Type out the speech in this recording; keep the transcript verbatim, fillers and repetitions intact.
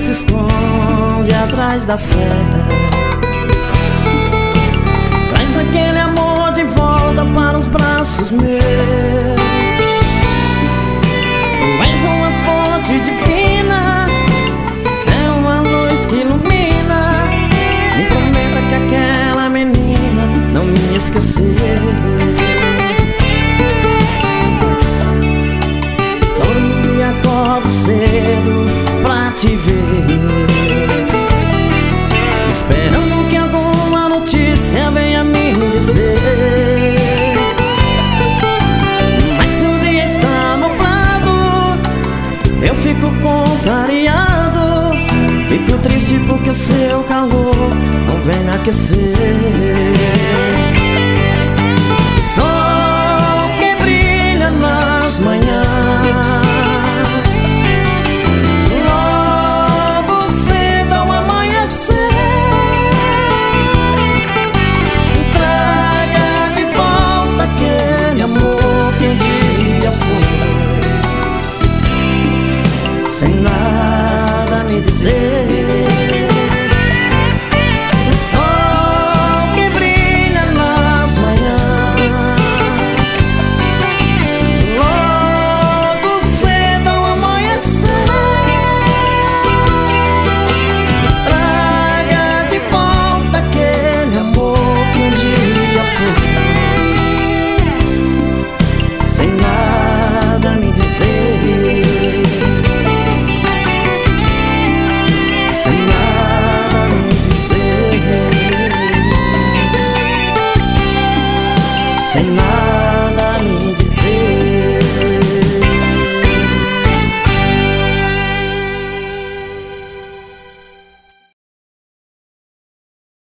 se esconde atrás da serra. Traz aquele amor de volta para os braços meus. Tu és uma fonte divina, é uma luz que ilumina. Me prometa que aquela menina não me esqueceu. Dormo e acordo cedo pra te ver, esperando que alguma notícia venha me dizer. Mas se o dia está nublado, eu fico contrariado. Fico triste porque o seu calor não vem me aquecer. Sol que brilha nas manhãs, logo cedo ao amanhecer, traga de volta aquele amor que um dia foi, sem nada me dizer.